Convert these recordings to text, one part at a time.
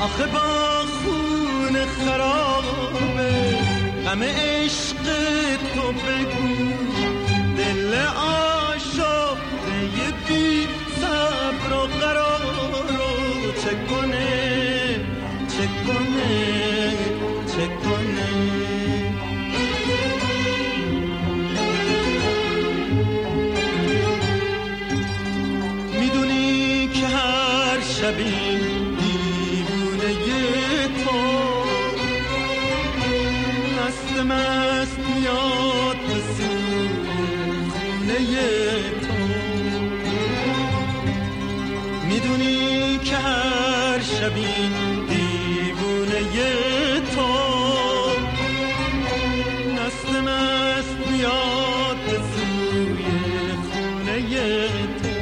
آخه با خون خرابه غم عشق تو بگو، دل آشفته بی صبر و قرار رو چه کنه چه کنه چه کنه. میدونی که هر شبی مست میاد به سوی خونه تو، میدونی که هر شبی دیوونه تو مست میاد به سوی خونه تو.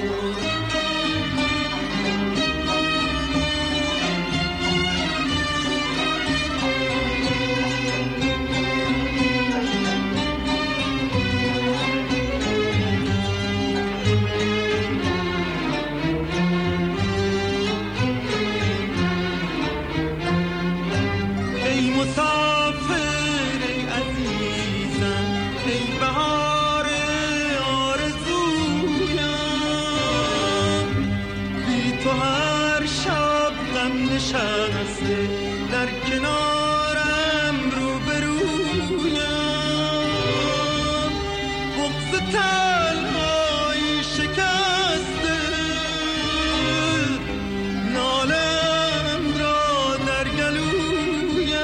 نشسته در کنارم روبرویم، بغض تنهایی شکسته نالم را در گلویم،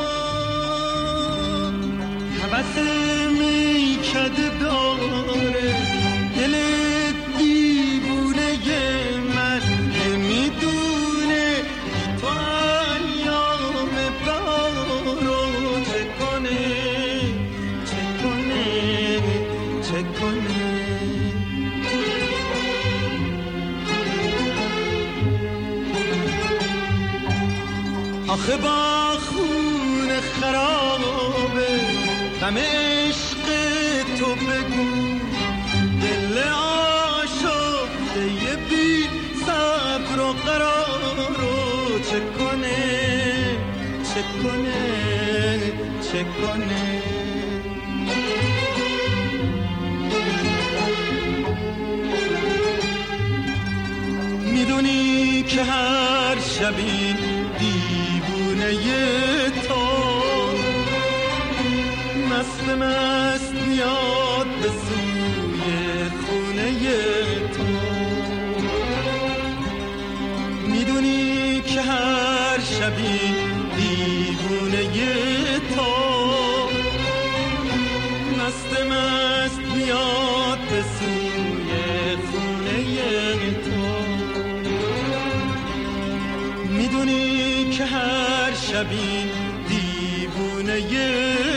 هوس میکده داره دل دیوونه من، نمیدونه تو ایام بهار رو چه کنه چه کنه چه کنه. آخه با خون خرابه غم عشق تو بگو، دل آشفته بی صبر و قرار رو چه کنه چه کنه چه کنه. میدونی که هر شبی دیوونه تو مست میاد به سوی خونه تو، میدونی که هر شبی دیوونه تو مست میاد به سوی خونه تو، میدونی که هر شبی دیوونه